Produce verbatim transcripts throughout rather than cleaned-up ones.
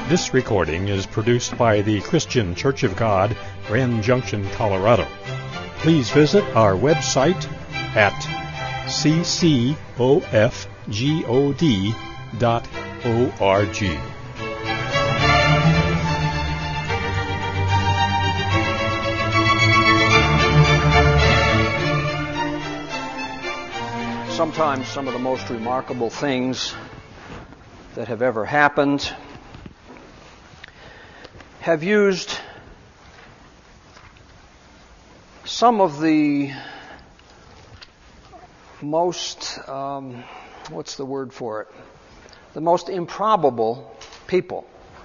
This recording is produced by the Christian Church of God, Grand Junction, Colorado. Please visit our website at c c o f god dot org. Sometimes some of the most remarkable things that have ever happened have used some of the most, um, what's the word for it? The most improbable people.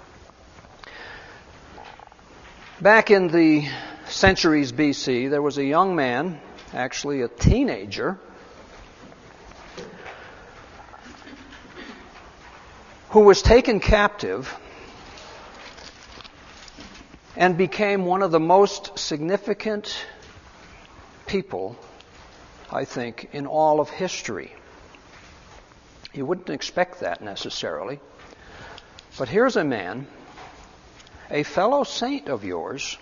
Back in the centuries B C, there was a young man, actually a teenager, who was taken captive and became one of the most significant people, I think, in all of history. You wouldn't expect that necessarily. But here's a man, a fellow saint of yours,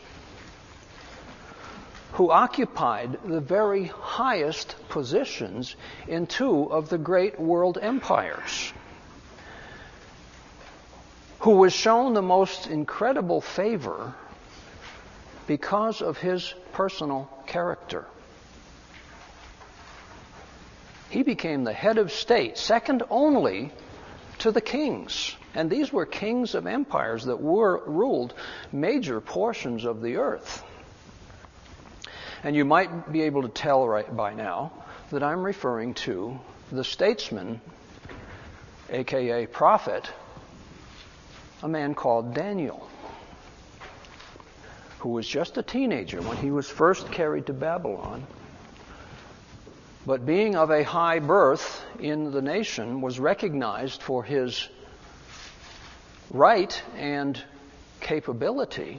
who occupied the very highest positions in two of the great world empires, who was shown the most incredible favor because of his personal character. He became the head of state, second only to the kings. And these were kings of empires that were ruled major portions of the earth. And you might be able to tell right by now that I'm referring to the statesman, aka prophet, a man called Daniel, who was just a teenager when he was first carried to Babylon, but being of a high birth in the nation, was recognized for his right and capability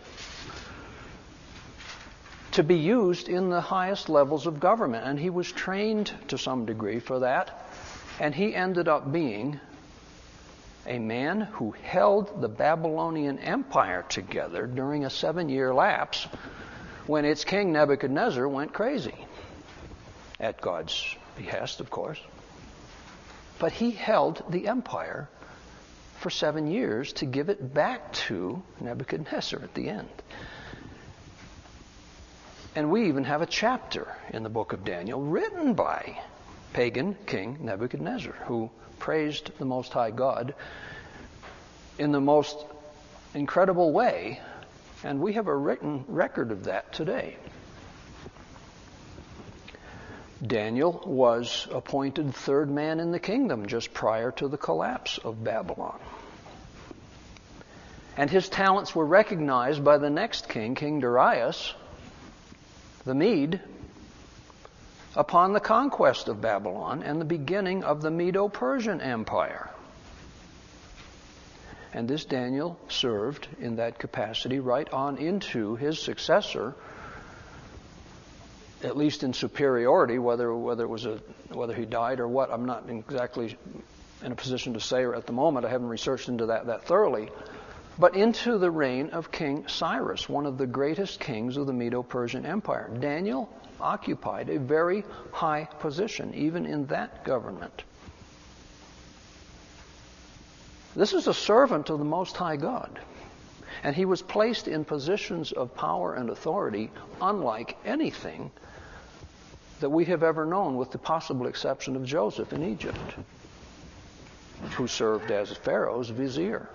to be used in the highest levels of government. And he was trained to some degree for that, and he ended up being a man who held the Babylonian Empire together during a seven-year lapse when its king Nebuchadnezzar went crazy. At God's behest, of course. But he held the empire for seven years to give it back to Nebuchadnezzar at the end. And we even have a chapter in the book of Daniel written by pagan King Nebuchadnezzar, who praised the Most High God in the most incredible way, and we have a written record of that today. Daniel was appointed third man in the kingdom just prior to the collapse of Babylon. And his talents were recognized by the next king, King Darius, the Mede, upon the conquest of Babylon and the beginning of the Medo-Persian Empire. And this Daniel served in that capacity right on into his successor, at least in superiority, whether whether it was a whether he died or what, I'm not exactly in a position to say at the moment. I haven't researched into that that thoroughly. But into the reign of King Cyrus, one of the greatest kings of the Medo-Persian Empire. Daniel occupied a very high position, even in that government. This is a servant of the Most High God. And he was placed in positions of power and authority unlike anything that we have ever known, with the possible exception of Joseph in Egypt, who served as Pharaoh's vizier.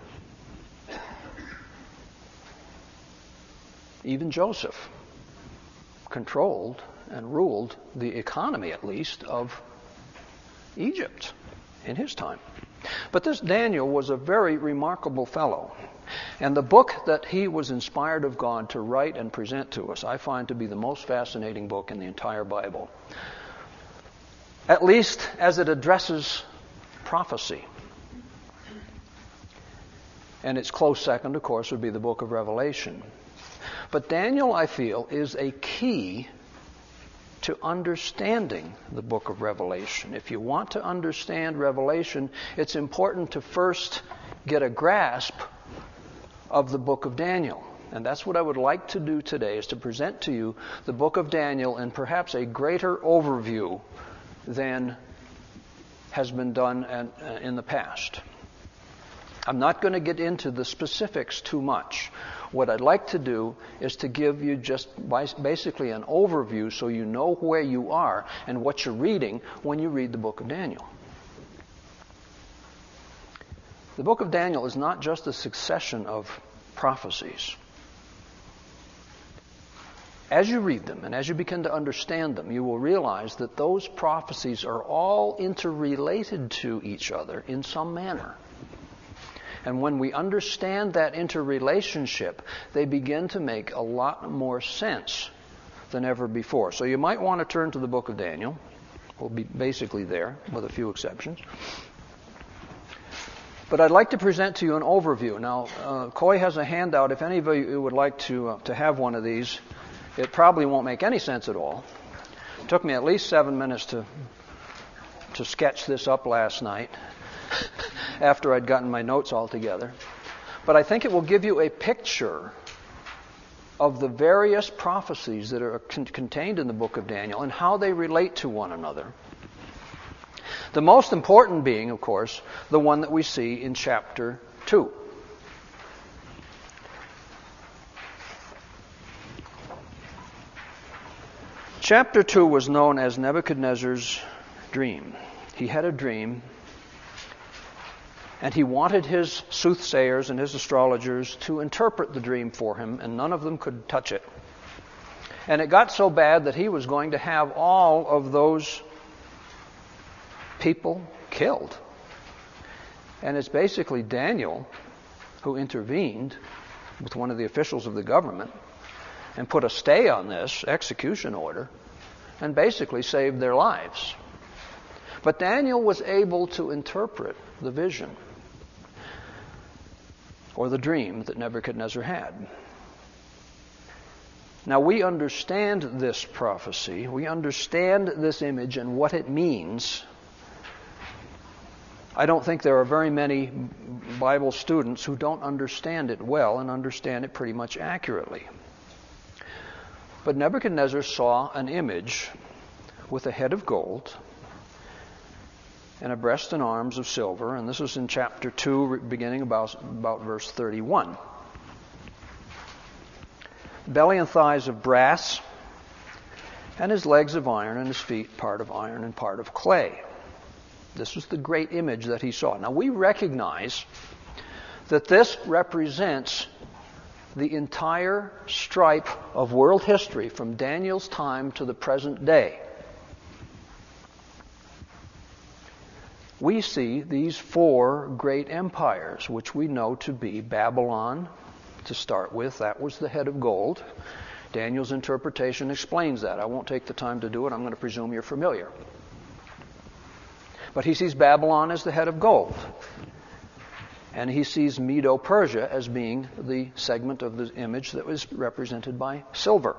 Even Joseph controlled and ruled the economy, at least, of Egypt in his time. But this Daniel was a very remarkable fellow. And the book that he was inspired of God to write and present to us, I find to be the most fascinating book in the entire Bible. At least as it addresses prophecy. And its close second, of course, would be the book of Revelation. But Daniel, I feel, is a key to understanding the book of Revelation. If you want to understand Revelation, it's important to first get a grasp of the book of Daniel. And that's what I would like to do today, is to present to you the book of Daniel in perhaps a greater overview than has been done in the past. I'm not going to get into the specifics too much. What I'd like to do is to give you just basically an overview so you know where you are and what you're reading when you read the book of Daniel. The book of Daniel is not just a succession of prophecies. As you read them and as you begin to understand them, you will realize that those prophecies are all interrelated to each other in some manner. And when we understand that interrelationship, they begin to make a lot more sense than ever before. So you might want to turn to the book of Daniel. We'll be basically there, with a few exceptions. But I'd like to present to you an overview. Now, uh, Coy has a handout. If any of you would like to uh, to have one of these, it probably won't make any sense at all. It took me at least seven minutes to to sketch this up last night after I'd gotten my notes all together. But I think it will give you a picture of the various prophecies that are con- contained in the book of Daniel and how they relate to one another. The most important being, of course, the one that we see in chapter two. Chapter two was known as Nebuchadnezzar's dream. He had a dream, and he wanted his soothsayers and his astrologers to interpret the dream for him, and none of them could touch it. And it got so bad that he was going to have all of those people killed. And it's basically Daniel who intervened with one of the officials of the government and put a stay on this execution order and basically saved their lives. But Daniel was able to interpret the vision or the dream that Nebuchadnezzar had. Now we understand this prophecy, we understand this image and what it means. I don't think there are very many Bible students who don't understand it well and understand it pretty much accurately. But Nebuchadnezzar saw an image with a head of gold and a breast and arms of silver, and this is in chapter two, beginning about, about verse thirty-one. Belly and thighs of brass, and his legs of iron, and his feet part of iron and part of clay. This was the great image that he saw. Now we recognize that this represents the entire stripe of world history from Daniel's time to the present day. We see these four great empires, which we know to be Babylon, to start with. That was the head of gold. Daniel's interpretation explains that. I won't take the time to do it. I'm going to presume you're familiar. But he sees Babylon as the head of gold. And he sees Medo-Persia as being the segment of the image that was represented by silver.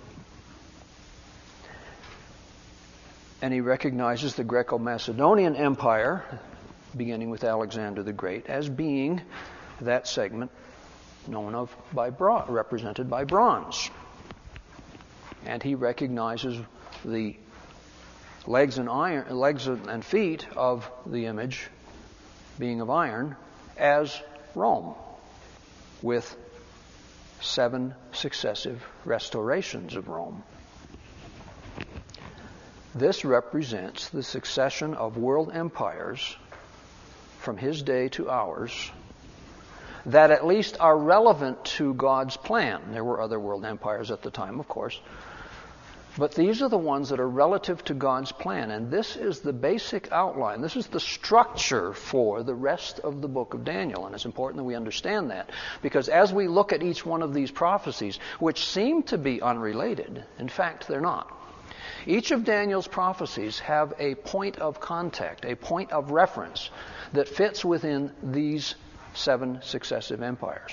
And he recognizes the Greco-Macedonian Empire, beginning with Alexander the Great, as being that segment known of by bron- represented by bronze. And he recognizes the legs and iron, legs and feet of the image being of iron as Rome, with seven successive restorations of Rome. This represents the succession of world empires from his day to ours that at least are relevant to God's plan. There were other world empires at the time, of course. But these are the ones that are relative to God's plan. And this is the basic outline. This is the structure for the rest of the book of Daniel. And it's important that we understand that. Because as we look at each one of these prophecies, which seem to be unrelated, in fact, they're not. Each of Daniel's prophecies have a point of contact, a point of reference that fits within these seven successive empires.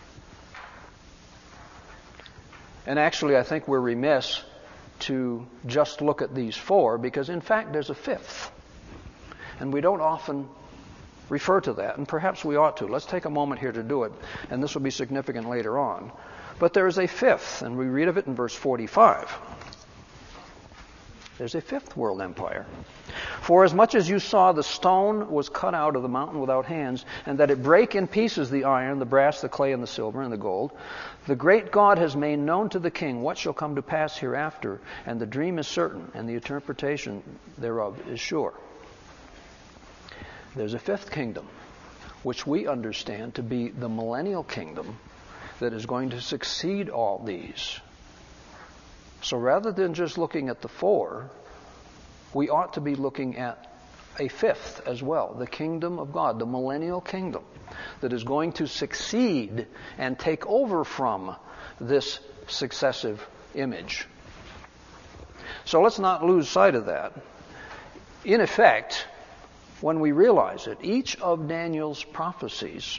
And actually, I think we're remiss to just look at these four, because in fact there's a fifth. And we don't often refer to that, and perhaps we ought to. Let's take a moment here to do it, and this will be significant later on. But there is a fifth, and we read of it in verse forty-five. There's a fifth world empire. For as much as you saw the stone was cut out of the mountain without hands, and that it brake in pieces the iron, the brass, the clay, and the silver, and the gold, the great God has made known to the king what shall come to pass hereafter, and the dream is certain, and the interpretation thereof is sure. There's a fifth kingdom, which we understand to be the millennial kingdom that is going to succeed all these. So rather than just looking at the four, we ought to be looking at a fifth as well, the kingdom of God, the millennial kingdom that is going to succeed and take over from this successive image. So let's not lose sight of that. In effect, when we realize it, each of Daniel's prophecies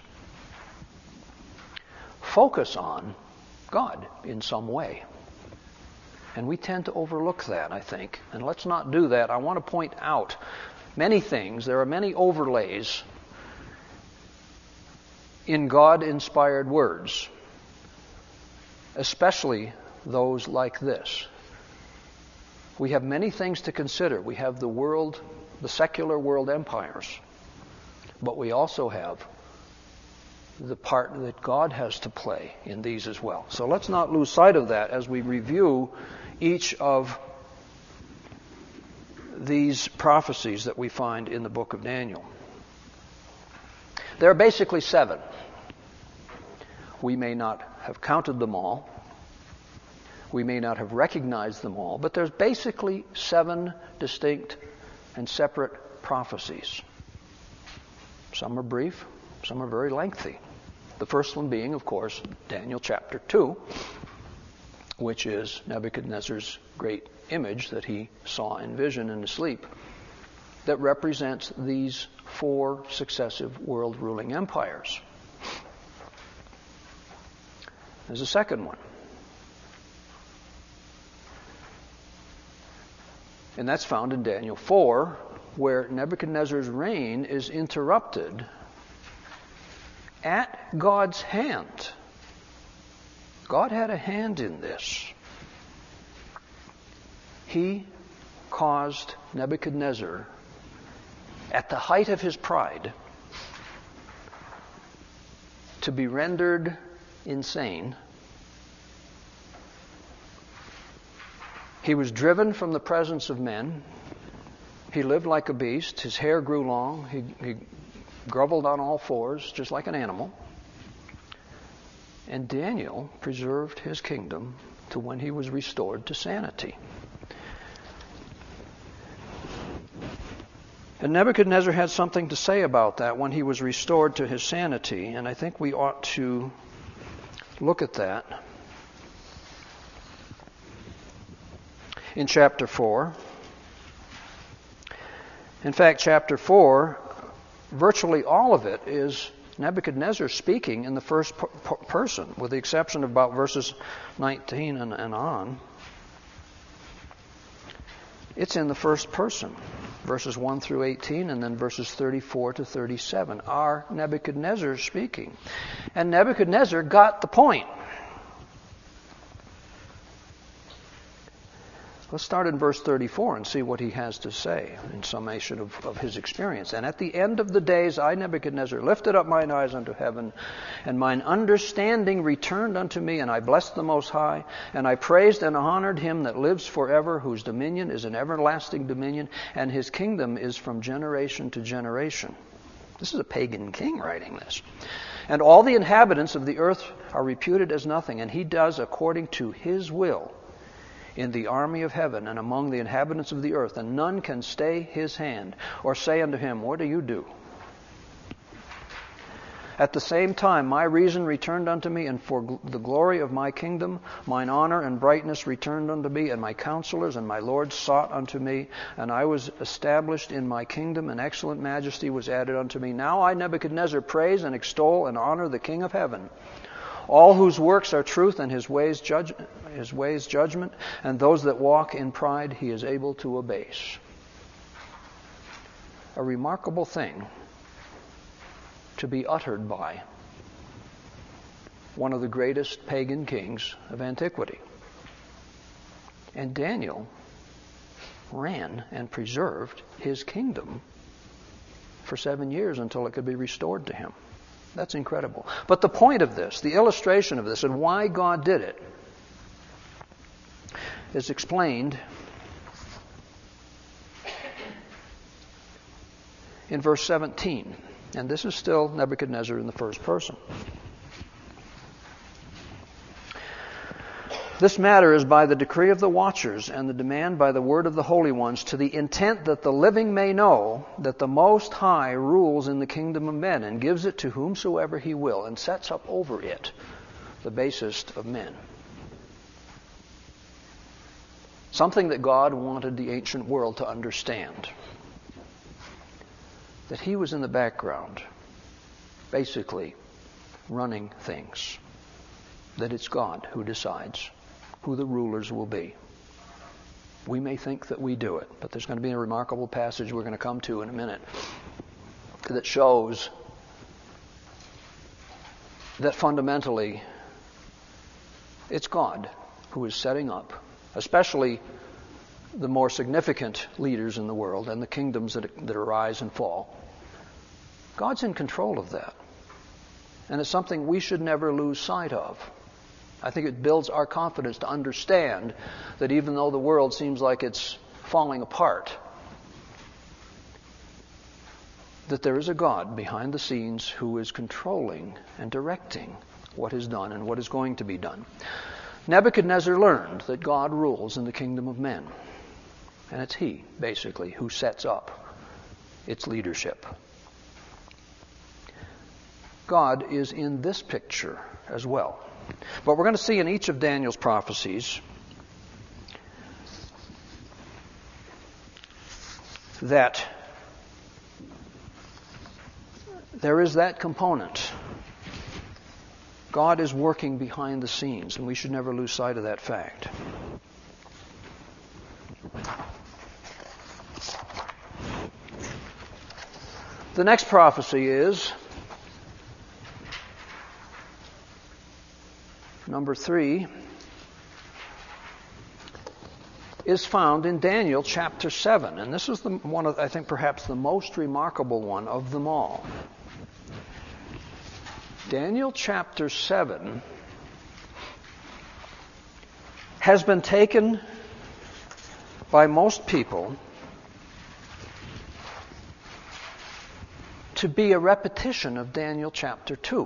focus on God in some way. And we tend to overlook that, I think. And let's not do that. I want to point out many things. There are many overlays in God-inspired words, especially those like this. We have many things to consider. We have the world, the secular world empires, but we also have the part that God has to play in these as well. So let's not lose sight of that as we review each of these prophecies that we find in the book of Daniel. There are basically seven. We may not have counted them all. We may not have recognized them all, but there's basically seven distinct and separate prophecies. Some are brief, some are very lengthy. The first one being, of course, Daniel chapter two, which is Nebuchadnezzar's great image that he saw in vision in his sleep, that represents these four successive world-ruling empires. There's a second one. And that's found in Daniel four, where Nebuchadnezzar's reign is interrupted at God's hand. God had a hand in this. He caused Nebuchadnezzar, at the height of his pride, to be rendered insane. He was driven from the presence of men. He lived like a beast. His hair grew long. He, he groveled on all fours, just like an animal. And Daniel preserved his kingdom to when he was restored to sanity. And Nebuchadnezzar had something to say about that when he was restored to his sanity, and I think we ought to look at that. In chapter four. In fact, chapter four, virtually all of it is Nebuchadnezzar speaking in the first per- person, with the exception of about verses nineteen and, and on. It's in the first person, verses one through eighteen, and then verses thirty-four to thirty-seven are Nebuchadnezzar speaking. And Nebuchadnezzar got the point. Let's start in verse thirty-four and see what he has to say in summation of, of his experience. And at the end of the days, I, Nebuchadnezzar, lifted up mine eyes unto heaven, and mine understanding returned unto me, and I blessed the Most High, and I praised and honored him that lives forever, whose dominion is an everlasting dominion, and his kingdom is from generation to generation. This is a pagan king writing this. And all the inhabitants of the earth are reputed as nothing, and he does according to his will in the army of heaven and among the inhabitants of the earth, and none can stay his hand or say unto him, what do you do? At the same time, my reason returned unto me, and for gl- the glory of my kingdom, mine honor and brightness returned unto me, and my counselors and my lords sought unto me, and I was established in my kingdom, and excellent majesty was added unto me. Now I, Nebuchadnezzar, praise and extol and honor the King of heaven, all whose works are truth, and his ways judge, his ways judgment, and those that walk in pride he is able to abase. A remarkable thing to be uttered by one of the greatest pagan kings of antiquity. And Daniel ran and preserved his kingdom for seven years until it could be restored to him. That's incredible. But the point of this, the illustration of this, and why God did it, is explained in verse seventeen. And this is still Nebuchadnezzar in the first person. This matter is by the decree of the watchers and the demand by the word of the holy ones, to the intent that the living may know that the Most High rules in the kingdom of men and gives it to whomsoever he will and sets up over it the basest of men. Something that God wanted the ancient world to understand. That he was in the background, basically running things. That it's God who decides who the rulers will be. We may think that we do it, but there's going to be a remarkable passage we're going to come to in a minute that shows that fundamentally it's God who is setting up, especially the more significant leaders in the world and the kingdoms that, that arise and fall. God's in control of that. And it's something we should never lose sight of. I think it builds our confidence to understand that even though the world seems like it's falling apart, that there is a God behind the scenes who is controlling and directing what is done and what is going to be done. Nebuchadnezzar learned that God rules in the kingdom of men. And it's he, basically, who sets up its leadership. God is in this picture as well. But we're going to see in each of Daniel's prophecies that there is that component. God is working behind the scenes, and we should never lose sight of that fact. The next prophecy is number three, is found in Daniel chapter seven. And this is the one of, I think, perhaps the most remarkable one of them all. Daniel chapter seven has been taken by most people to be a repetition of Daniel chapter two.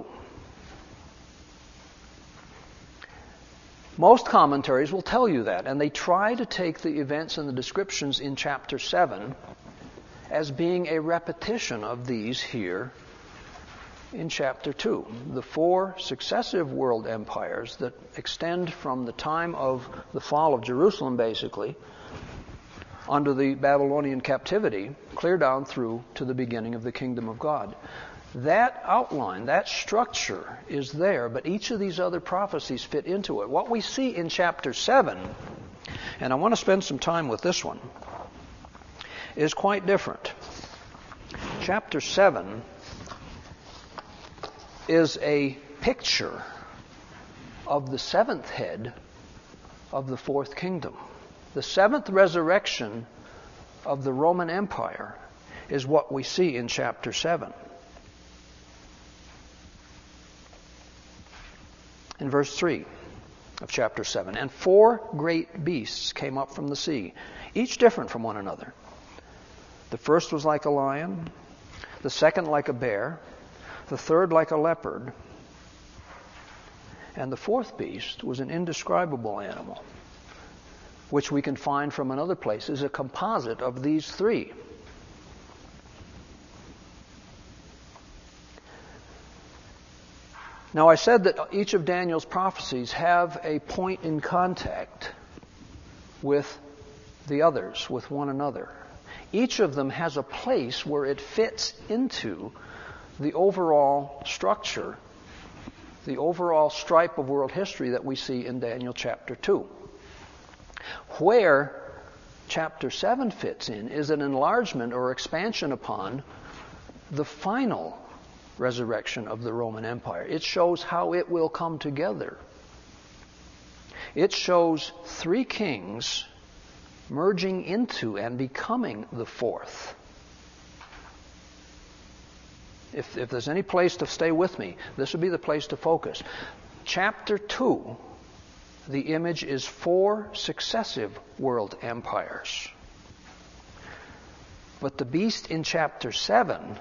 Most commentaries will tell you that, and they try to take the events and the descriptions in chapter seven as being a repetition of these here in chapter two. The four successive world empires that extend from the time of the fall of Jerusalem, basically, under the Babylonian captivity, clear down through to the beginning of the kingdom of God. That outline, that structure is there, but each of these other prophecies fit into it. What we see in chapter seven, and I want to spend some time with this one, is quite different. Chapter seven is a picture of the seventh head of the fourth kingdom. The seventh resurrection of the Roman Empire is what we see in chapter seven. In verse three of chapter seven, and four great beasts came up from the sea, each different from one another. The first was like a lion, the second like a bear, the third like a leopard, and the fourth beast was an indescribable animal, which we can find from another place is a composite of these three. Now, I said that each of Daniel's prophecies have a point in contact with the others, with one another. Each of them has a place where it fits into the overall structure, the overall stripe of world history that we see in Daniel chapter two. Where chapter seven fits in is an enlargement or expansion upon the final resurrection of the Roman Empire. It shows how it will come together. It shows three kings merging into and becoming the fourth. If, if there's any place to stay with me, this would be the place to focus. Chapter two, the image is four successive world empires. But the beast in chapter seven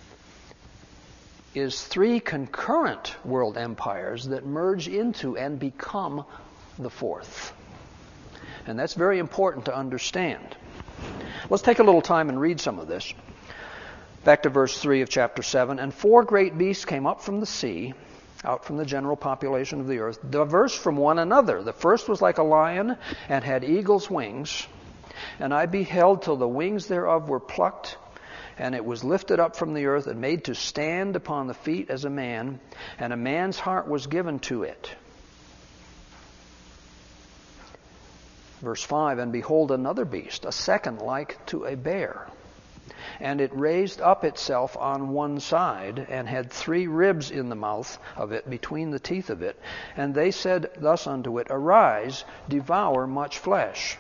is three concurrent world empires that merge into and become the fourth. And that's very important to understand. Let's take a little time and read some of this. Back to verse three of chapter seven. And four great beasts came up from the sea, out from the general population of the earth, diverse from one another. The first was like a lion and had eagle's wings. And I beheld till the wings thereof were plucked, and it was lifted up from the earth and made to stand upon the feet as a man, and a man's heart was given to it. Verse five, and behold another beast, a second like to a bear. And it raised up itself on one side, and had three ribs in the mouth of it, between the teeth of it. And they said thus unto it, Arise, devour much flesh.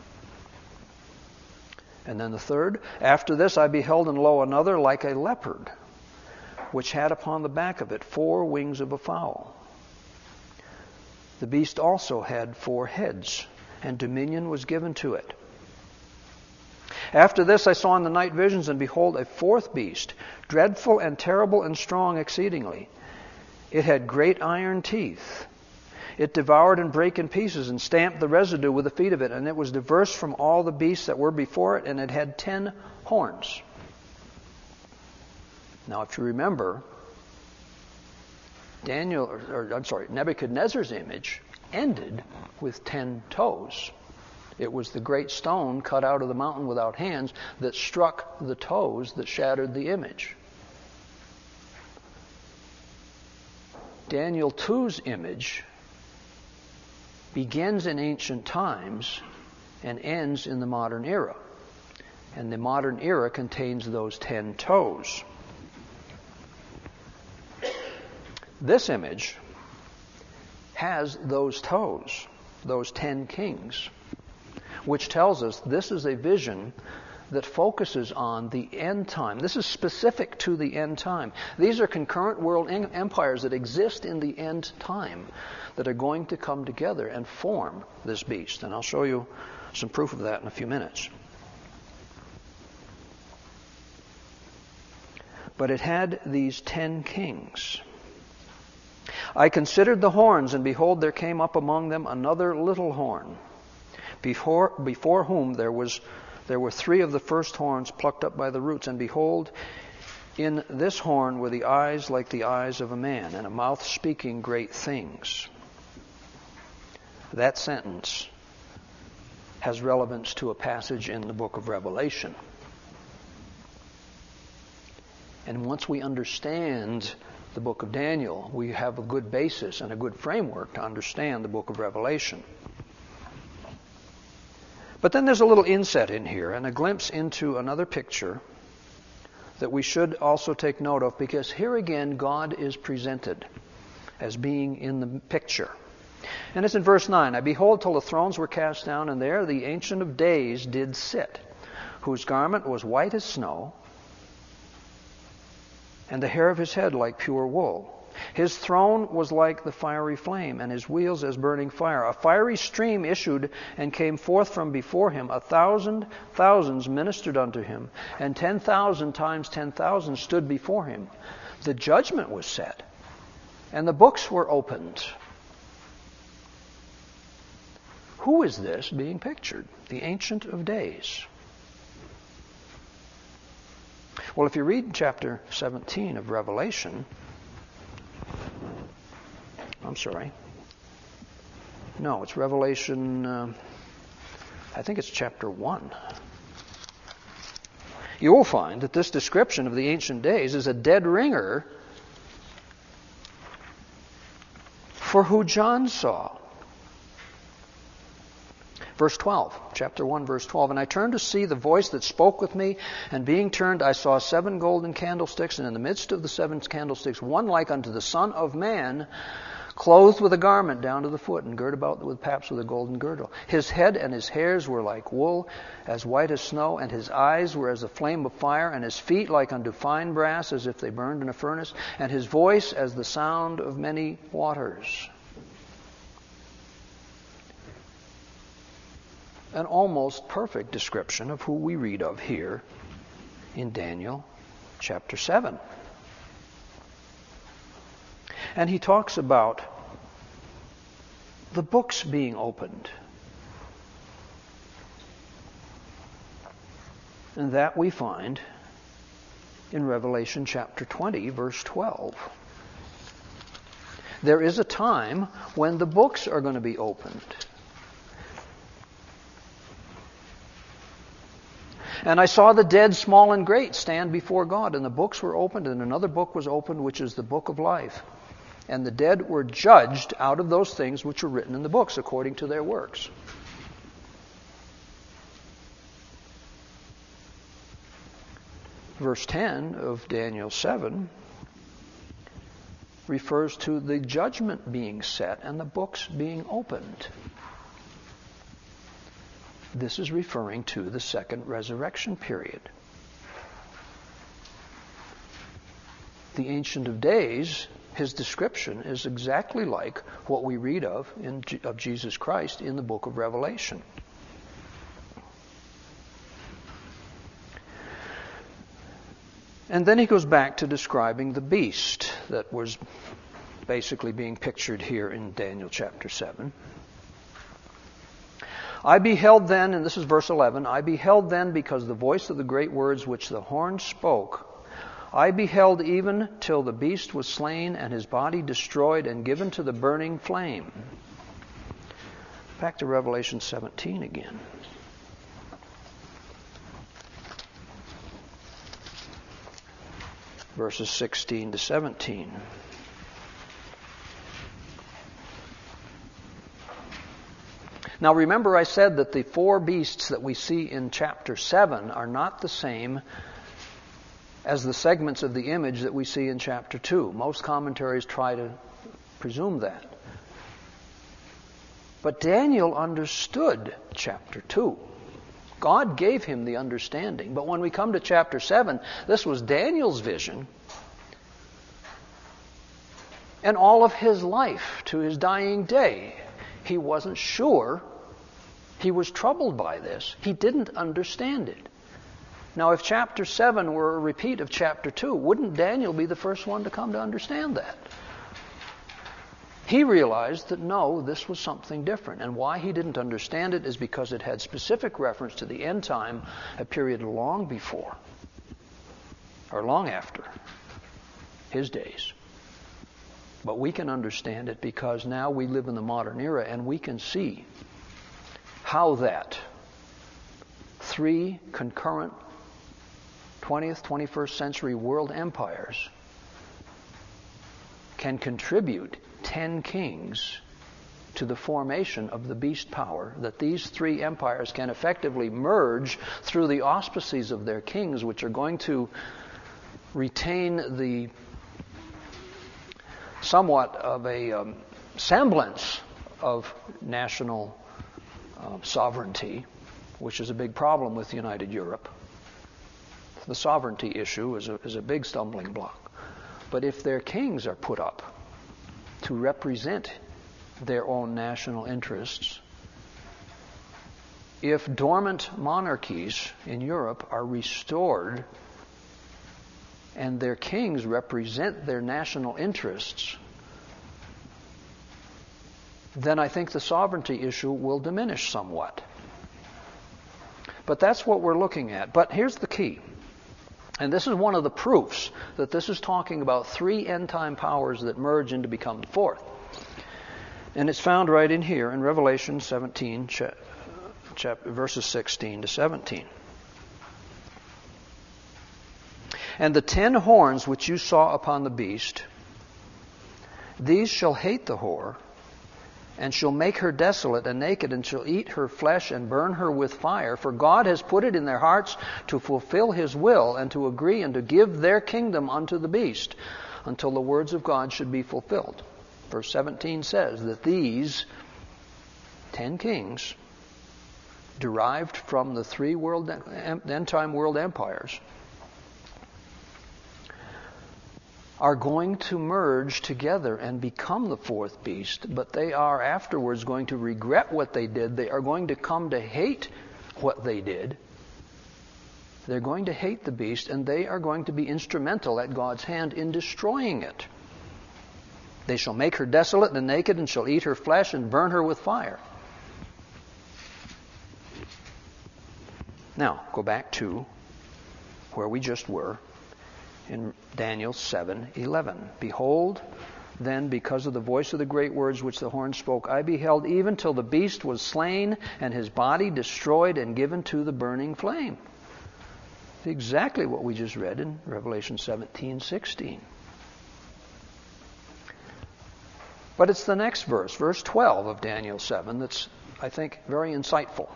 And then the third, after this I beheld, and lo, another like a leopard, which had upon the back of it four wings of a fowl. The beast also had four heads, and dominion was given to it. After this I saw in the night visions, and behold, a fourth beast, dreadful and terrible and strong exceedingly. It had great iron teeth. It devoured and brake in pieces, and stamped the residue with the feet of it, and it was diverse from all the beasts that were before it, and it had ten horns. Now, if you remember, Daniel, or, or I'm sorry, Nebuchadnezzar's image ended with ten toes. It was the great stone cut out of the mountain without hands that struck the toes that shattered the image. Daniel two's image begins in ancient times and ends in the modern era. And the modern era contains those ten toes. This image has those toes, those ten kings, which tells us this is a vision that focuses on the end time. This is specific to the end time. These are concurrent world empires that exist in the end time that are going to come together and form this beast. And I'll show you some proof of that in a few minutes. But it had these ten kings. I considered the horns, and behold, there came up among them another little horn, before, before whom there was there were three of the first horns plucked up by the roots. And behold, in this horn were the eyes like the eyes of a man, and a mouth speaking great things. That sentence has relevance to a passage in the book of Revelation. And once we understand the book of Daniel, we have a good basis and a good framework to understand the book of Revelation. But then there's a little inset in here and a glimpse into another picture that we should also take note of, because here again God is presented as being in the picture. And it's in verse nine. I behold till the thrones were cast down, and there the Ancient of Days did sit, whose garment was white as snow, and the hair of his head like pure wool. His throne was like the fiery flame, and his wheels as burning fire. A fiery stream issued and came forth from before him. A thousand thousands ministered unto him, and ten thousand times ten thousand stood before him. The judgment was set, and the books were opened. Who is this being pictured? The Ancient of Days. Well, if you read chapter seventeen of Revelation, I'm sorry. No, it's Revelation, uh, I think it's chapter one. You will find that this description of the Ancient Days is a dead ringer for who John saw. Verse twelve, chapter one, verse twelve. And I turned to see the voice that spoke with me, and being turned I saw seven golden candlesticks, and in the midst of the seven candlesticks one like unto the Son of Man, clothed with a garment down to the foot, and girt about with paps with a golden girdle. His head and his hairs were like wool, as white as snow, and his eyes were as a flame of fire, and his feet like unto fine brass, as if they burned in a furnace, and his voice as the sound of many waters. An almost perfect description of who we read of here in Daniel chapter seven. And he talks about the books being opened. And that we find in Revelation chapter twenty, verse twelve. There is a time when the books are going to be opened. And I saw the dead, small and great, stand before God, and the books were opened, and another book was opened, which is the book of life. And the dead were judged out of those things which were written in the books, according to their works. Verse ten of Daniel seven refers to the judgment being set and the books being opened. This is referring to the second resurrection period. The Ancient of Days, his description is exactly like what we read of in of Jesus Christ in the book of Revelation. And then he goes back to describing the beast that was basically being pictured here in Daniel chapter seven. I beheld then, and this is verse eleven, I beheld then because the voice of the great words which the horn spoke, I beheld even till the beast was slain and his body destroyed and given to the burning flame. Back to Revelation seventeen again. Verses sixteen to seventeen. Now remember I said that the four beasts that we see in chapter seven are not the same as the segments of the image that we see in chapter two. Most commentaries try to presume that. But Daniel understood chapter two. God gave him the understanding. But when we come to chapter seven, this was Daniel's vision. And all of his life to his dying day, he wasn't sure. He was troubled by this. He didn't understand it. Now, if chapter seven were a repeat of chapter two, wouldn't Daniel be the first one to come to understand that? He realized that no, this was something different. And why he didn't understand it is because it had specific reference to the end time, a period long before, or long after his days. But we can understand it because now we live in the modern era and we can see how that three concurrent twentieth, twenty-first century world empires can contribute ten kings to the formation of the beast power, that these three empires can effectively merge through the auspices of their kings, which are going to retain the somewhat of a um, semblance of national uh, sovereignty, which is a big problem with United Europe. The sovereignty issue is a, is a big stumbling block. But if their kings are put up to represent their own national interests, if dormant monarchies in Europe are restored and their kings represent their national interests, then I think the sovereignty issue will diminish somewhat. But that's what we're looking at. But here's the key. And this is one of the proofs that this is talking about three end-time powers that merge into become the fourth. And it's found right in here in Revelation seventeen, cha- cha- verses sixteen to seventeen. And the ten horns which you saw upon the beast, these shall hate the whore, and shall make her desolate and naked, and shall eat her flesh and burn her with fire. For God has put it in their hearts to fulfill his will, and to agree and to give their kingdom unto the beast, until the words of God should be fulfilled. Verse seventeen says that these ten kings, derived from the three world end-time world empires, are going to merge together and become the fourth beast, but they are afterwards going to regret what they did. They are going to come to hate what they did. They're going to hate the beast, and they are going to be instrumental at God's hand in destroying it. They shall make her desolate and naked, and shall eat her flesh and burn her with fire. Now, go back to where we just were. In Daniel seven eleven. Behold, then, because of the voice of the great words which the horn spoke, I beheld even till the beast was slain, and his body destroyed and given to the burning flame. Exactly what we just read in Revelation seventeen sixteen. But it's the next verse, verse twelve of Daniel seven, that's, I think, very insightful.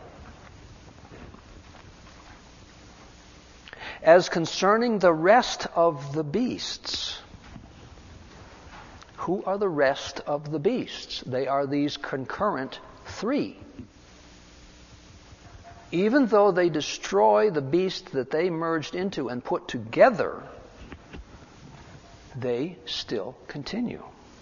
As concerning the rest of the beasts. Who are the rest of the beasts? They are these concurrent three. Even though they destroy the beast that they merged into and put together, they still continue.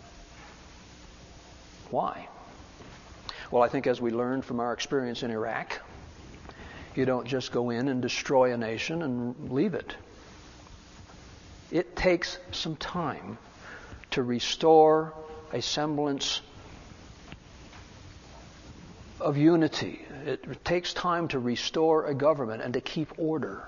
Why? Well, I think as we learned from our experience in Iraq, you don't just go in and destroy a nation and leave it. It takes some time to restore a semblance of unity. It takes time to restore a government and to keep order.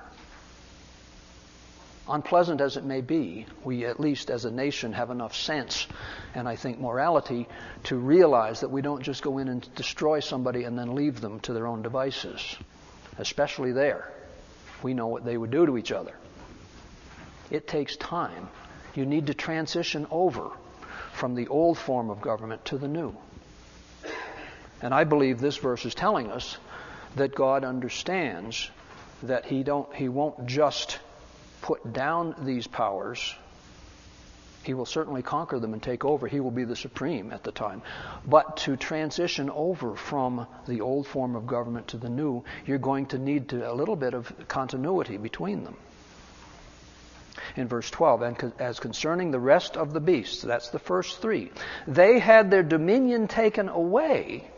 Unpleasant as it may be, we at least as a nation have enough sense and I think morality to realize that we don't just go in and destroy somebody and then leave them to their own devices. Especially there. We know what they would do to each other. It takes time. You need to transition over from the old form of government to the new. And I believe this verse is telling us that God understands that he don't he won't just put down these powers. He will certainly conquer them and take over. He will be the supreme at the time. But to transition over from the old form of government to the new, you're going to need to, a little bit of continuity between them. In verse twelve, and as concerning the rest of the beasts, that's the first three, they had their dominion taken away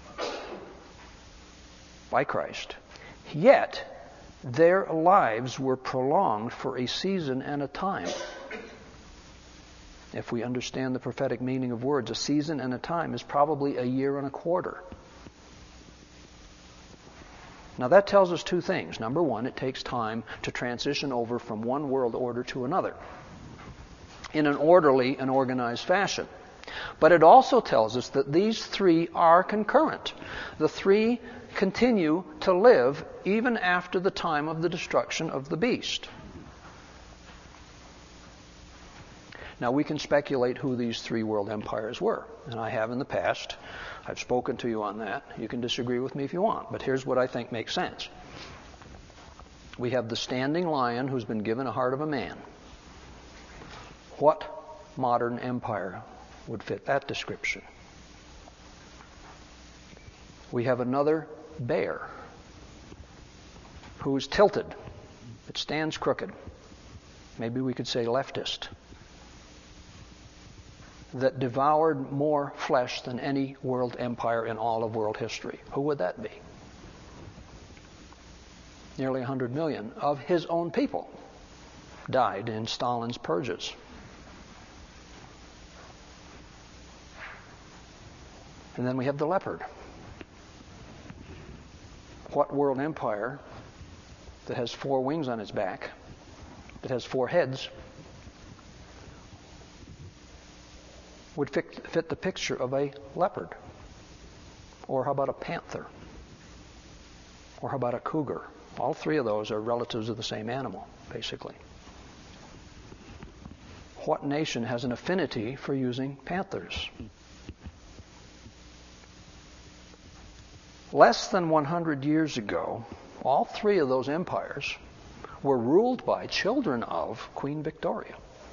by Christ, yet their lives were prolonged for a season and a time. If we understand the prophetic meaning of words, a season and a time is probably a year and a quarter. Now that tells us two things. Number one, it takes time to transition over from one world order to another in an orderly and organized fashion. But it also tells us that these three are concurrent. The three continue to live even after the time of the destruction of the beast. Now, we can speculate who these three world empires were, and I have in the past. I've spoken to you on that. You can disagree with me if you want, but here's what I think makes sense. We have the standing lion who's been given a heart of a man. What modern empire would fit that description? We have another bear who is tilted. It stands crooked. Maybe we could say leftist. That devoured more flesh than any world empire in all of world history. Who would that be? Nearly one hundred million of his own people died in Stalin's purges. And then we have the leopard. What world empire that has four wings on its back, that has four heads, would fit, fit the picture of a leopard? Or how about a panther? Or how about a cougar? All three of those are relatives of the same animal, basically. What nation has an affinity for using panthers? less than one hundred years ago, all three of those empires were ruled by children of Queen Victoria.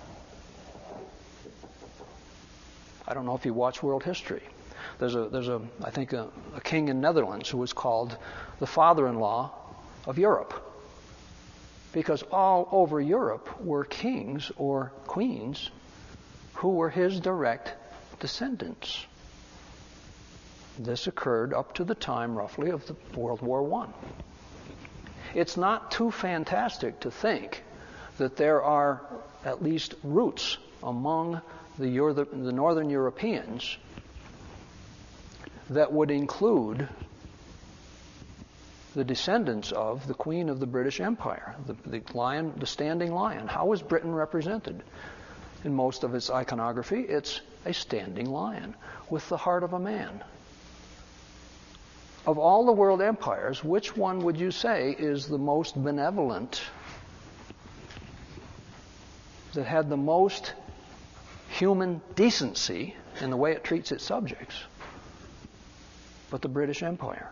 I don't know if you watch world history. There's a, there's a, I think a, a king in Netherlands who was called the father-in-law of Europe, because all over Europe were kings or queens who were his direct descendants. This occurred up to the time, roughly, of the World War One. It's not too fantastic to think that there are at least roots among the, Euro- the Northern Europeans that would include the descendants of the Queen of the British Empire, the, the lion, the standing lion. How is Britain represented? In most of its iconography, it's a standing lion with the heart of a man. Of all the world empires, which one would you say is the most benevolent, that had the most human decency in the way it treats its subjects, but the British Empire?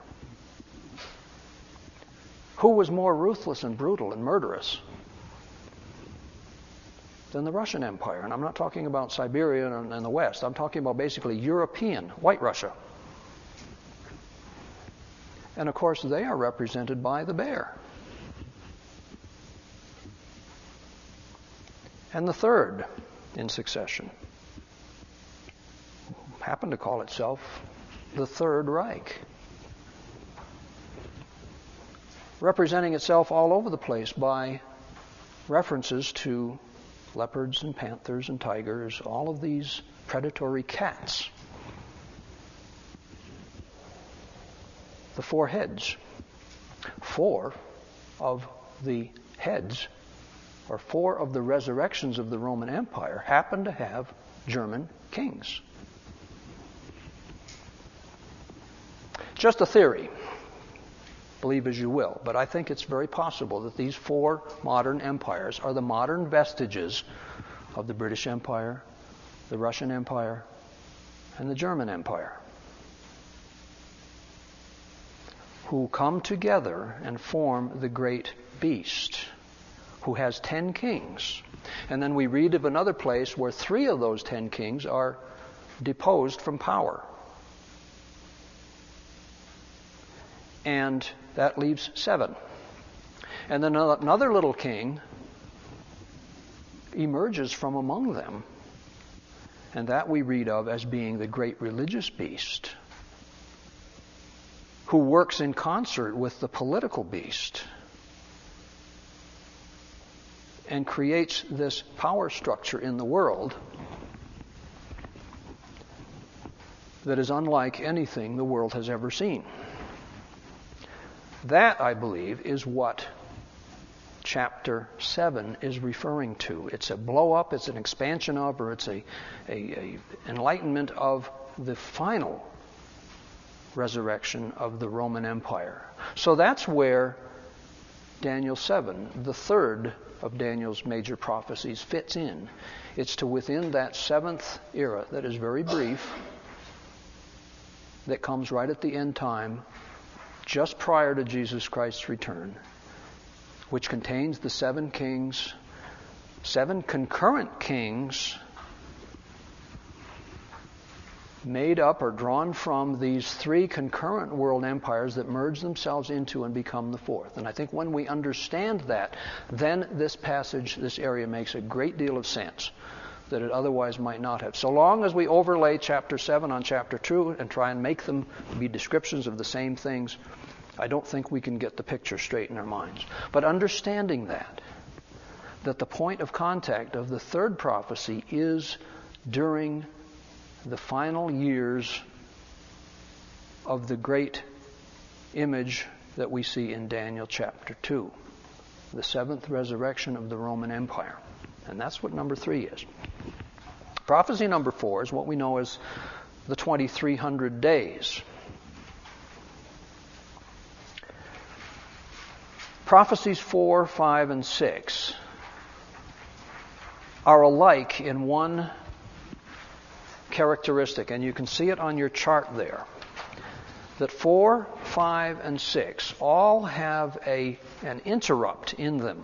Who was more ruthless and brutal and murderous than the Russian Empire? And I'm not talking about Siberia and, and the West. I'm talking about basically European, White Russia. And of course, they are represented by the bear. And the third in succession happened to call itself the Third Reich, representing itself all over the place by references to leopards and panthers and tigers, all of these predatory cats. The four heads. Four of the heads, or four of the resurrections of the Roman Empire, happen to have German kings. Just a theory. Believe as you will. But I think it's very possible that these four modern empires are the modern vestiges of the British Empire, the Russian Empire, and the German Empire, who come together and form the great beast, who has ten kings. And then we read of another place where three of those ten kings are deposed from power. And that leaves seven. And then another little king emerges from among them, and that we read of as being the great religious beast, who works in concert with the political beast and creates this power structure in the world that is unlike anything the world has ever seen. That, I believe, is what chapter seven is referring to. It's a blow-up, it's an expansion of, or it's a, a, a enlightenment of the final resurrection of the Roman Empire. So that's where Daniel seven, the third of Daniel's major prophecies, fits in. It's to within that seventh era that is very brief, that comes right at the end time, just prior to Jesus Christ's return, which contains the seven kings, seven concurrent kings made up or drawn from these three concurrent world empires that merge themselves into and become the fourth. And I think when we understand that, then this passage, this area makes a great deal of sense that it otherwise might not have. So long as we overlay chapter seven on chapter two and try and make them be descriptions of the same things, I don't think we can get the picture straight in our minds. But understanding that, that the point of contact of the third prophecy is during the final years of the great image that we see in Daniel chapter two, the seventh resurrection of the Roman Empire. And that's what number three is. Prophecy number four is what we know as the twenty-three hundred days. Prophecies four, five, and six are alike in one characteristic, and you can see it on your chart there. that four, five, and six all have a, an interrupt in them.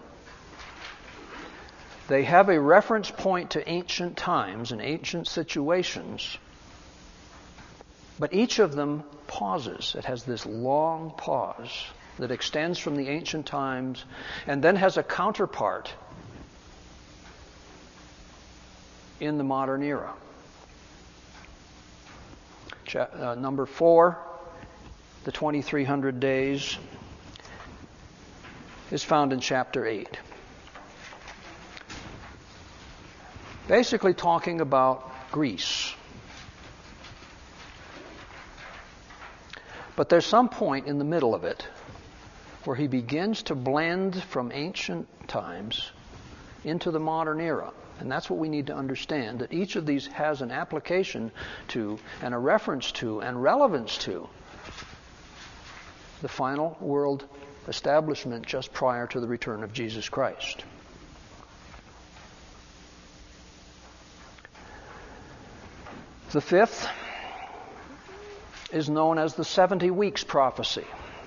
They have a reference point to ancient times and ancient situations, but each of them pauses. It has this long pause that extends from the ancient times and then has a counterpart in the modern era. Cha- uh, number four, the twenty-three hundred days, is found in chapter eight. Basically talking about Greece. But there's some point in the middle of it where he begins to blend from ancient times into the modern era. And that's what we need to understand, that each of these has an application to and a reference to and relevance to the final world establishment just prior to the return of Jesus Christ. The fifth is known as the seventy weeks prophecy.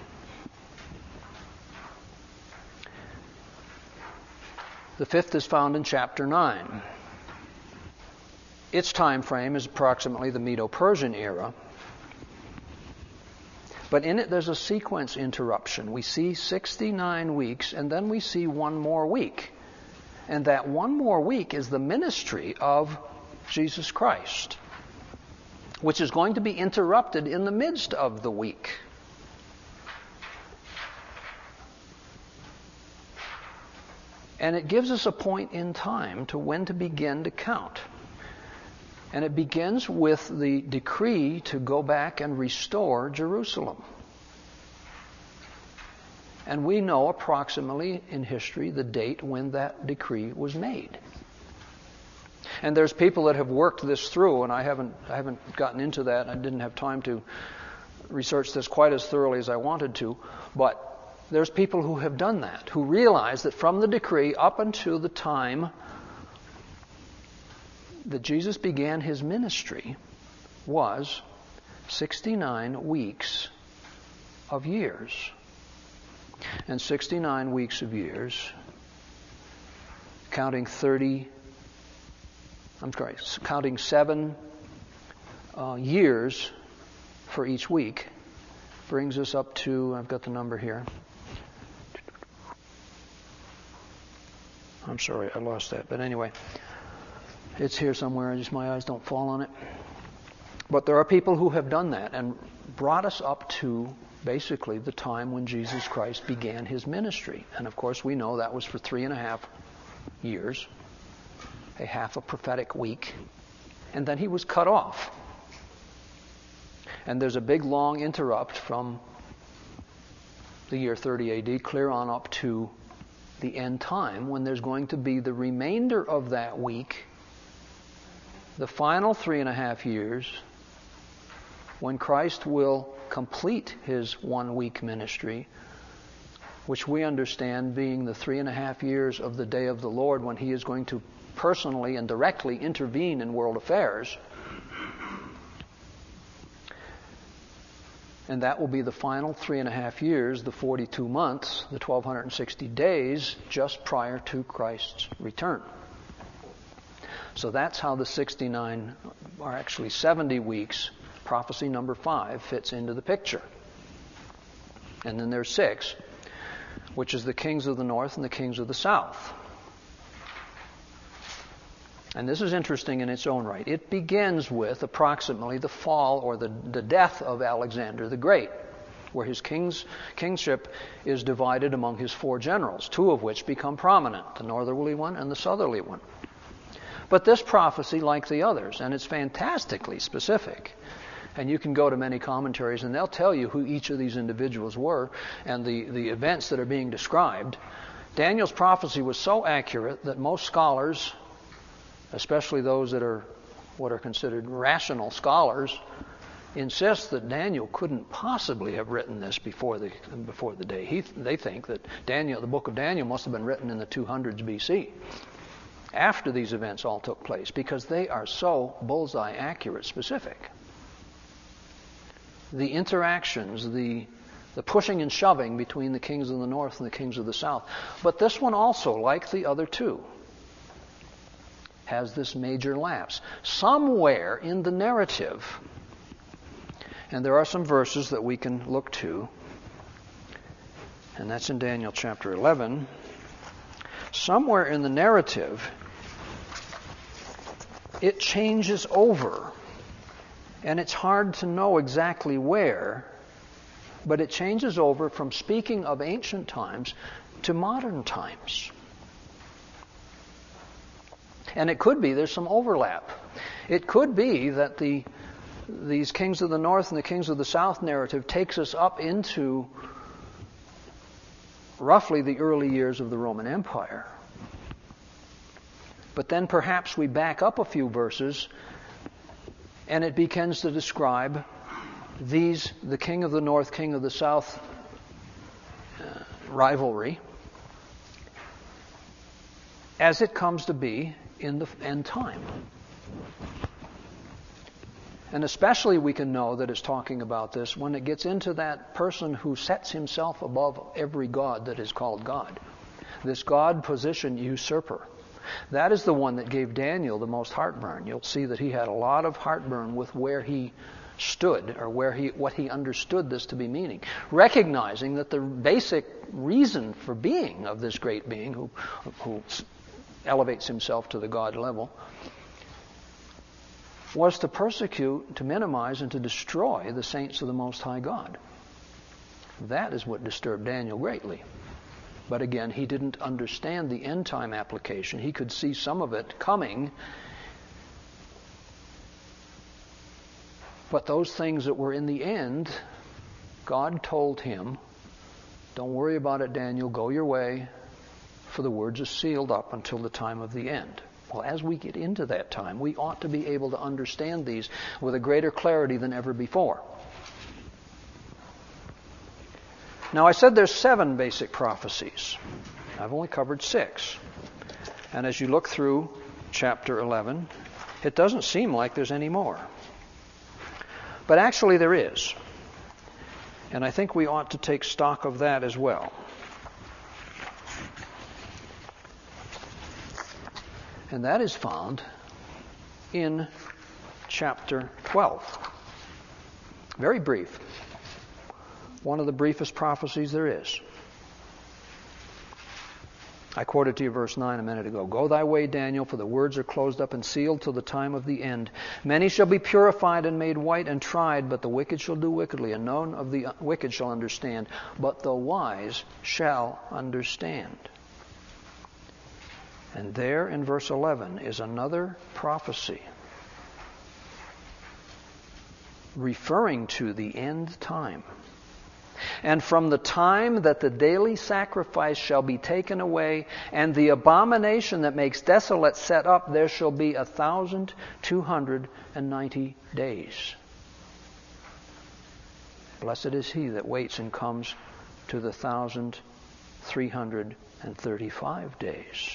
The fifth is found in chapter nine. Its time frame is approximately the Medo-Persian era. But in it there's a sequence interruption. We see sixty-nine weeks and then we see one more week. And that one more week is the ministry of Jesus Christ, which is going to be interrupted in the midst of the week. And it gives us a point in time to when to begin to count. And it begins with the decree to go back and restore Jerusalem. And we know approximately in history the date when that decree was made. And there's people that have worked this through, and I haven't I haven't gotten into that. I didn't have time to research this quite as thoroughly as I wanted to. But there's people who have done that, who realize that from the decree up until the time that Jesus began his ministry was sixty-nine weeks of years. And sixty-nine weeks of years, counting thirty, I'm sorry, counting seven uh, years for each week, brings us up to, I've got the number here. I'm sorry, I lost that. But anyway, it's here somewhere. Just my eyes don't fall on it. But there are people who have done that and brought us up to basically the time when Jesus Christ began his ministry. And of course, we know that was for three and a half years, a half a prophetic week, and then he was cut off. And there's a big long interrupt from the year thirty A D clear on up to the end time, when there's going to be the remainder of that week, the final three and a half years, when Christ will complete his one-week ministry, which we understand being the three and a half years of the day of the Lord, when he is going to personally and directly intervene in world affairs. And that will be the final three and a half years, the forty-two months, the twelve sixty days, just prior to Christ's return. So that's how the sixty-nine, or actually seventy weeks, prophecy number five, fits into the picture. And then there's six, which is the kings of the north and the kings of the south. And this is interesting in its own right. It begins with approximately the fall or the, the death of Alexander the Great, where his king's, kingship is divided among his four generals, two of which become prominent, the northerly one and the southerly one. But this prophecy, like the others, and it's fantastically specific, and you can go to many commentaries and they'll tell you who each of these individuals were and the, the events that are being described. Daniel's prophecy was so accurate that most scholars, especially those that are what are considered rational scholars, insist that Daniel couldn't possibly have written this before the before the day. He, they think that Daniel, the book of Daniel, must have been written in the two hundreds B C, after these events all took place, because they are so bullseye accurate, specific. the interactions, the the pushing and shoving between the kings of the north and the kings of the south. But this one also, like the other two, has this major lapse. Somewhere in the narrative, and there are some verses that we can look to, and that's in Daniel chapter eleven, somewhere in the narrative, it changes over. And it's hard to know exactly where, but it changes over from speaking of ancient times to modern times. And it could be there's some overlap. It could be that the these kings of the north and the kings of the south narrative takes us up into roughly the early years of the Roman Empire. But then perhaps we back up a few verses and it begins to describe these, the king of the north, king of the south uh, rivalry as it comes to be in the end time. And especially we can know that it's talking about this when it gets into that person who sets himself above every god that is called God. This God position usurper. That is the one that gave Daniel the most heartburn. You'll see that he had a lot of heartburn with where he stood, or where he what he understood this to be meaning, recognizing that the basic reason for being of this great being who who elevates himself to the God level was to persecute, to minimize, and to destroy the saints of the Most High God. That is what disturbed Daniel greatly. But again, he didn't understand the end time application. He could see some of it coming. But those things that were in the end, God told him, don't worry about it, Daniel, go your way, for the words are sealed up until the time of the end. Well, as we get into that time, we ought to be able to understand these with a greater clarity than ever before. Now, I said there's seven basic prophecies. I've only covered six. And as you look through chapter eleven, it doesn't seem like there's any more. But actually there is. And I think we ought to take stock of that as well. And that is found in chapter twelve. Very brief. One of the briefest prophecies there is. I quoted to you verse nine a minute ago. Go thy way, Daniel, for the words are closed up and sealed till the time of the end. Many shall be purified and made white and tried, but the wicked shall do wickedly, and none of the wicked shall understand, but the wise shall understand. And there in verse eleven is another prophecy referring to the end time. And from the time that the daily sacrifice shall be taken away, and the abomination that makes desolate set up, there shall be a thousand two hundred and ninety days. Blessed is he that waits and comes to the thousand three hundred and thirty-five days.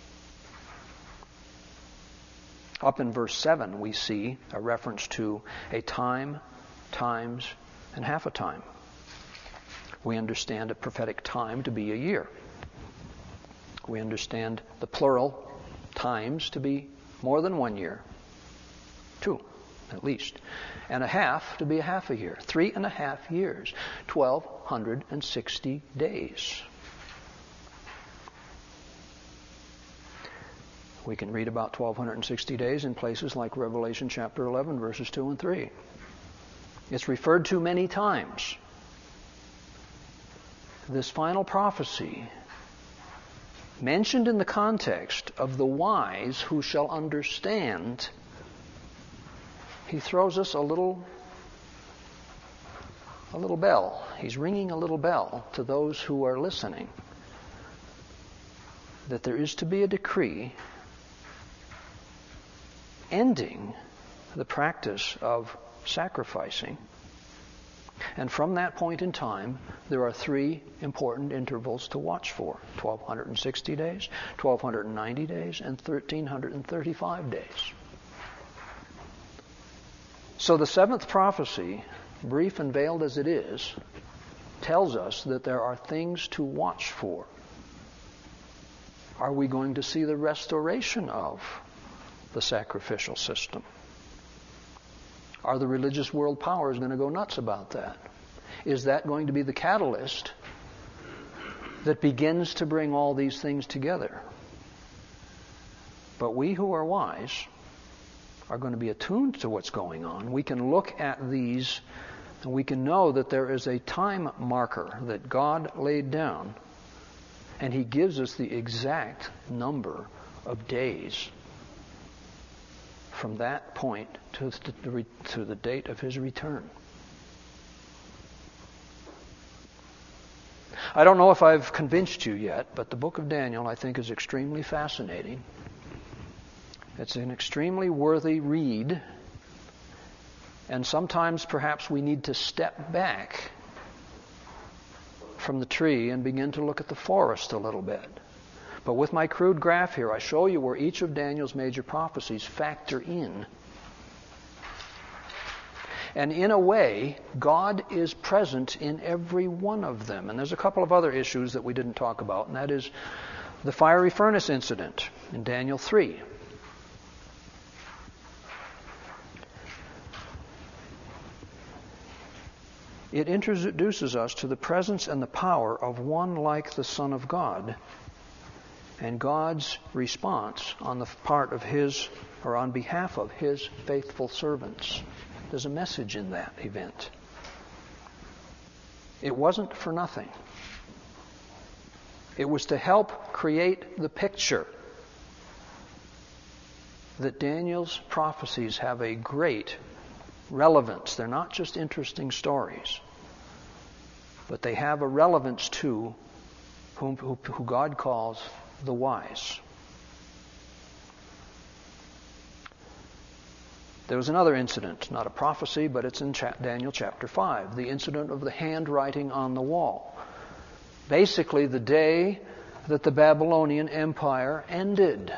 Up in verse seven, we see a reference to a time, times, and half a time. We understand a prophetic time to be a year. We understand the plural times to be more than one year. Two, at least. And a half to be a half a year. Three and a half years. Twelve hundred and sixty days. We can read about twelve hundred sixty days in places like Revelation chapter eleven, verses two and three. It's referred to many times. This final prophecy, mentioned in the context of the wise who shall understand, he throws us a little, a little bell. He's ringing a little bell to those who are listening, that there is to be a decree ending the practice of sacrificing. And from that point in time, there are three important intervals to watch for. twelve sixty days, twelve ninety days, and thirteen thirty-five days. So the seventh prophecy brief and veiled as it is, tells us that there are things to watch for. Are we going to see the restoration of the sacrificial system? Are the religious world powers going to go nuts about that? Is that going to be the catalyst that begins to bring all these things together? But we who are wise are going to be attuned to what's going on. We can look at these and we can know that there is a time marker that God laid down, and He gives us the exact number of days from that point to the, to the date of His return. I don't know if I've convinced you yet, but the book of Daniel, I think, is extremely fascinating. It's an extremely worthy read, and sometimes perhaps we need to step back from the tree and begin to look at the forest a little bit. But with my crude graph here, I show you where each of Daniel's major prophecies factor in. And in a way, God is present in every one of them. And there's a couple of other issues that we didn't talk about, and that is the fiery furnace incident in Daniel three. It introduces us to the presence and the power of one like the Son of God, and God's response on the part of His, or on behalf of His faithful servants. There's a message in that event. It wasn't for nothing. It was to help create the picture that Daniel's prophecies have a great relevance. They're not just interesting stories, but they have a relevance to whom, who, who God calls the wise. There was another incident, not a prophecy, but it's in cha- Daniel chapter five, the incident of the handwriting on the wall. Basically, the day that the Babylonian Empire ended.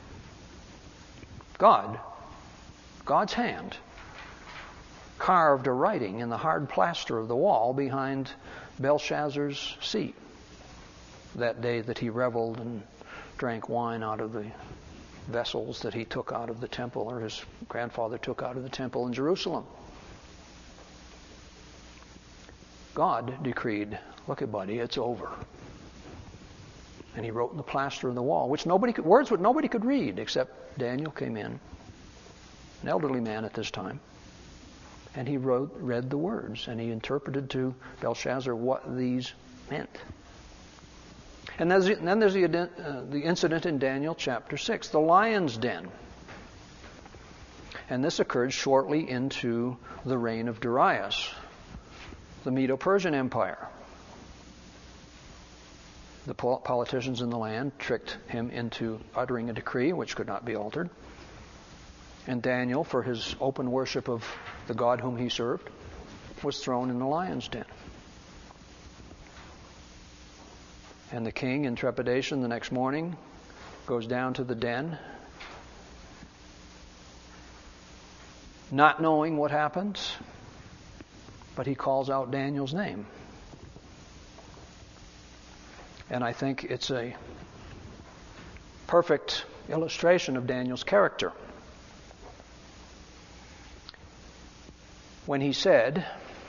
God, God's hand, carved a writing in the hard plaster of the wall behind Belshazzar's seat that day that he reveled and drank wine out of the vessels that he took out of the temple, or his grandfather took out of the temple in Jerusalem. God decreed, look at buddy, it's over. And He wrote in the plaster of the wall, which nobody could, words that nobody could read except Daniel came in, an elderly man at this time, and he wrote, read the words, and he interpreted to Belshazzar what these meant. And then there's the, uh, the incident in Daniel chapter six, the lion's den. And this occurred shortly into the reign of Darius, the Medo-Persian Empire. The politicians in the land tricked him into uttering a decree which could not be altered. And Daniel, for his open worship of the God whom he served, was thrown in the lion's den. And the king, in trepidation, the next morning goes down to the den, not knowing what happens, but he calls out Daniel's name. And I think it's a perfect illustration of Daniel's character. When he said,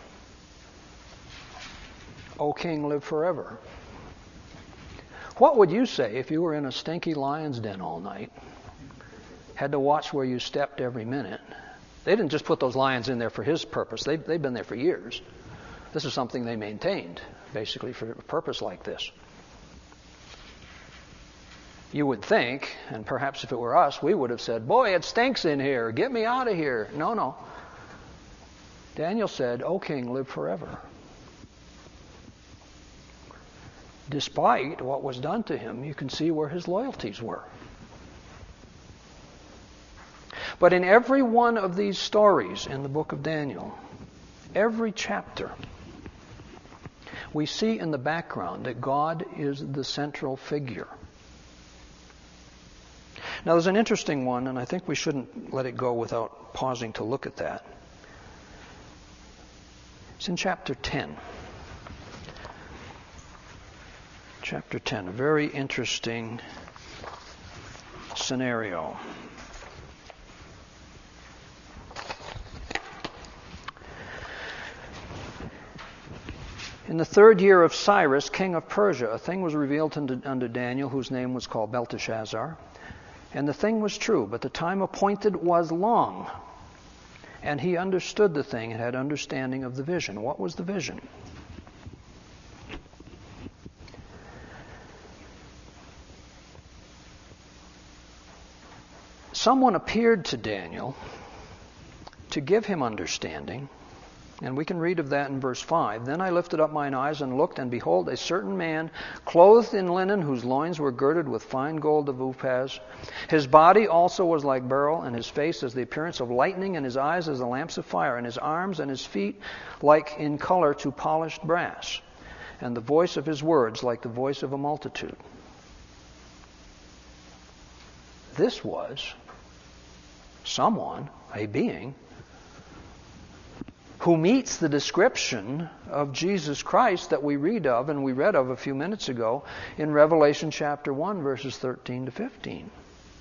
O king, live forever. What would you say if you were in a stinky lion's den all night, had to watch where you stepped every minute? They didn't just put those lions in there for his purpose. They, they've been there for years. This is something they maintained, basically, for a purpose like this. You would think, and perhaps if it were us, we would have said, boy, it stinks in here. Get me out of here. No, no. Daniel said, O king, live forever. Despite what was done to him, you can see where his loyalties were. But in every one of these stories in the book of Daniel, every chapter, we see in the background that God is the central figure. Now there's an interesting one, and I think we shouldn't let it go without pausing to look at that. It's in chapter ten. Chapter ten, a very interesting scenario. In the third year of Cyrus, king of Persia, a thing was revealed unto, unto Daniel, whose name was called Belteshazzar. And the thing was true, but the time appointed was long. And he understood the thing and had understanding of the vision. What was the vision? Someone appeared to Daniel to give him understanding. And we can read of that in verse five. Then I lifted up mine eyes and looked, and behold, a certain man, clothed in linen, whose loins were girded with fine gold of Uphaz. His body also was like beryl, and his face as the appearance of lightning, and his eyes as the lamps of fire, and his arms and his feet like in color to polished brass, and the voice of his words like the voice of a multitude. This was someone, a being, who meets the description of Jesus Christ that we read of and we read of a few minutes ago in Revelation chapter one, verses thirteen to fifteen.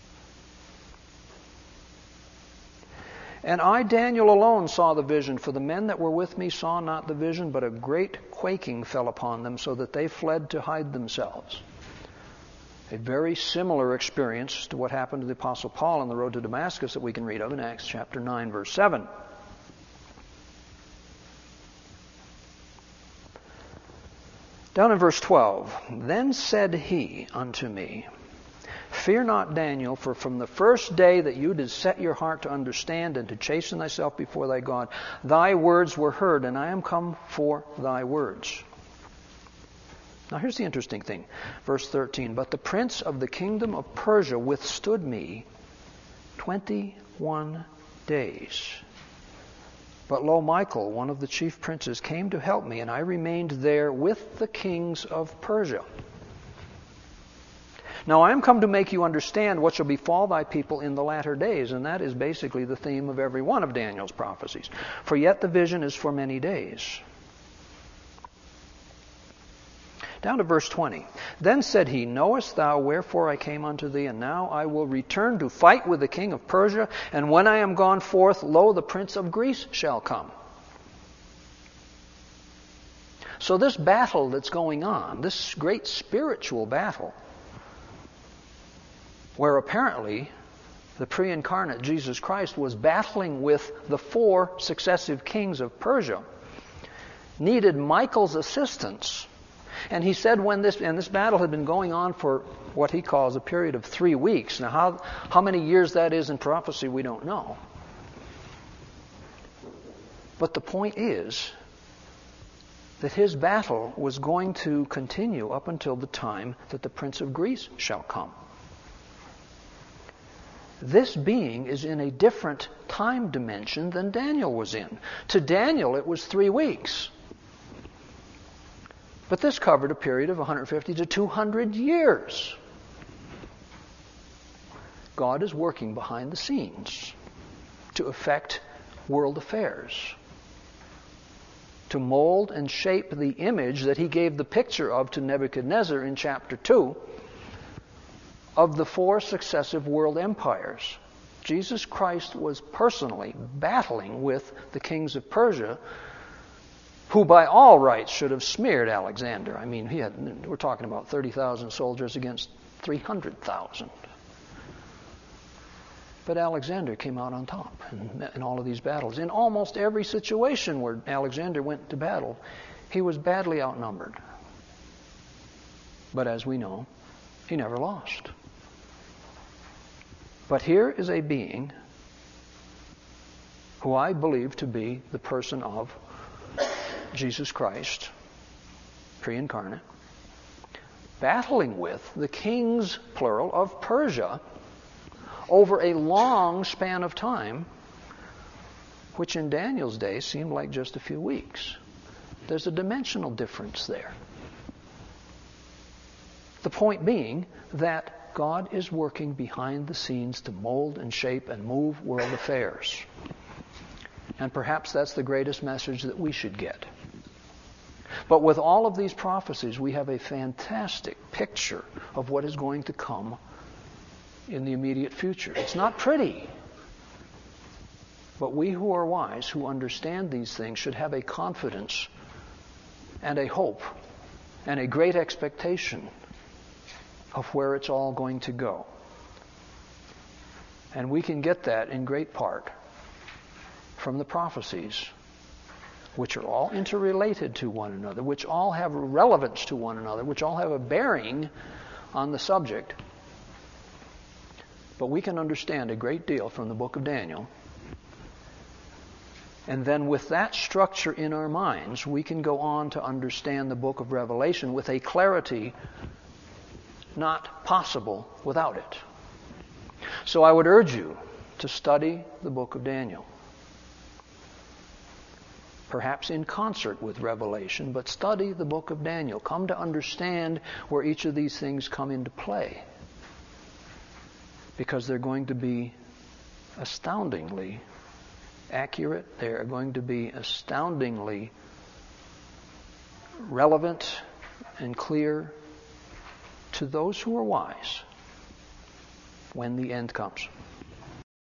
And I, Daniel, alone saw the vision, for the men that were with me saw not the vision, but a great quaking fell upon them, so that they fled to hide themselves. A very similar experience to what happened to the Apostle Paul on the road to Damascus that we can read of in Acts chapter nine, verse seven. Down in verse twelve, then said he unto me, fear not, Daniel, for from the first day that you did set your heart to understand and to chasten thyself before thy God, thy words were heard, and I am come for thy words. Now here's the interesting thing. Verse thirteen, but the prince of the kingdom of Persia withstood me twenty-one days. But lo, Michael, one of the chief princes, came to help me, and I remained there with the kings of Persia. Now I am come to make you understand what shall befall thy people in the latter days, and that is basically the theme of every one of Daniel's prophecies. For yet the vision is for many days. Down to verse twenty. Then said he, knowest thou wherefore I came unto thee? And now I will return to fight with the king of Persia. And when I am gone forth, lo, the prince of Greece shall come. So this battle that's going on, this great spiritual battle, where apparently the pre-incarnate Jesus Christ was battling with the four successive kings of Persia, needed Michael's assistance. And he said when this, and this battle had been going on for what he calls a period of three weeks. Now how, how many years that is in prophecy, we don't know. But the point is that his battle was going to continue up until the time that the Prince of Greece shall come. This being is in a different time dimension than Daniel was in. To Daniel, it was three weeks. But this covered a period of one hundred fifty to two hundred years. God is working behind the scenes to affect world affairs, to mold and shape the image that he gave the picture of to Nebuchadnezzar in chapter two of the four successive world empires. Jesus Christ was personally battling with the kings of Persia, who by all rights should have smeared Alexander. I mean, he had, we're talking about thirty thousand soldiers against three hundred thousand. But Alexander came out on top in, in all of these battles. In almost every situation where Alexander went to battle, he was badly outnumbered. But as we know, he never lost. But here is a being who I believe to be the person of Jesus Christ, pre-incarnate, battling with the kings, plural, of Persia over a long span of time, which in Daniel's day seemed like just a few weeks. There's a dimensional difference there. The point being that God is working behind the scenes to mold and shape and move world affairs. And perhaps that's the greatest message that we should get. But with all of these prophecies, we have a fantastic picture of what is going to come in the immediate future. It's not pretty. But we who are wise, who understand these things, should have a confidence and a hope and a great expectation of where it's all going to go. And we can get that in great part from the prophecies, which are all interrelated to one another, which all have relevance to one another, which all have a bearing on the subject. But we can understand a great deal from the book of Daniel. And then with that structure in our minds, we can go on to understand the book of Revelation with a clarity not possible without it. So I would urge you to study the book of Daniel. Perhaps in concert with Revelation, but study the book of Daniel. Come to understand where each of these things come into play. Because they're going to be astoundingly accurate. They are going to be astoundingly relevant and clear to those who are wise when the end comes.